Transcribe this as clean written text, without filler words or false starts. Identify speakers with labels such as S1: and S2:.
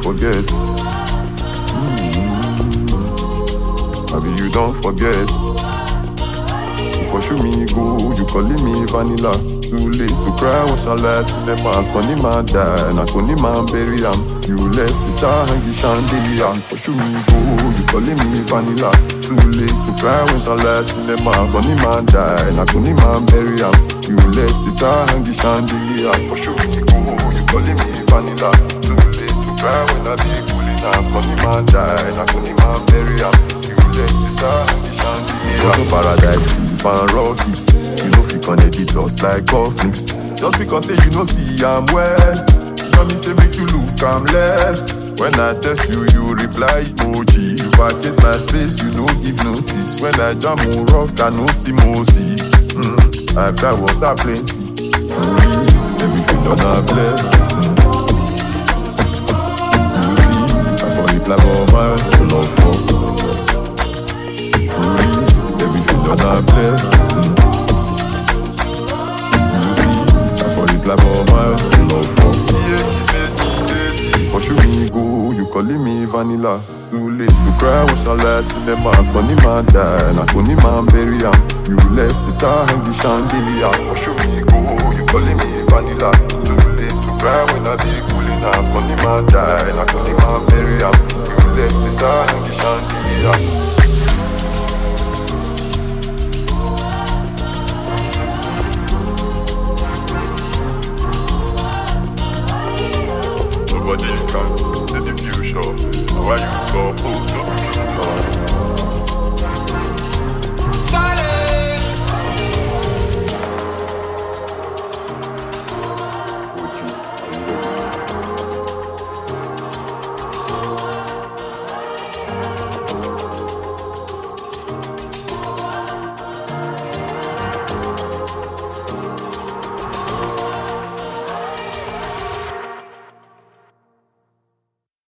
S1: forget. Maybe you don't forget. You pursue me, go, you calling me vanilla. Too late to cry, wash our last cinemas. Funny man die, not only man bury him. You left the star and the chandelier. You pursue me, go, you calling me vanilla. Too late to cry, wash our last cinema. Funny man die, not only man bury him. You left the star and the chandelier. You pursue me, go, you calling me vanilla. Too late to cry when I be cooling hands. Funny man die, not only man bury him. You left the star and the chandelier. Go to paradise, deep and rocky. You know if you connect the dots like coffins. Just because say you know see I'm well. You know me say make you look I'm less. When I text you, you reply emoji. You vacate my space, you no give notice. When I jam on rock, I no see Moses. I cry water plenty. Everything done a blessing. You see, I saw you play for my love for. Everything done a blessing. Like all my love for. Pursue me, go, you calling me vanilla. Too late to cry, wash our last cinemas. Funny man die, not only man bury him. You left the star and the chandelier. Pursue me, go, you calling me vanilla. Too late to cry when I be cooling hands. Funny man die, not only man bury him. You left the star and the chandelier. Nobody can see the future. Why you so pulled up?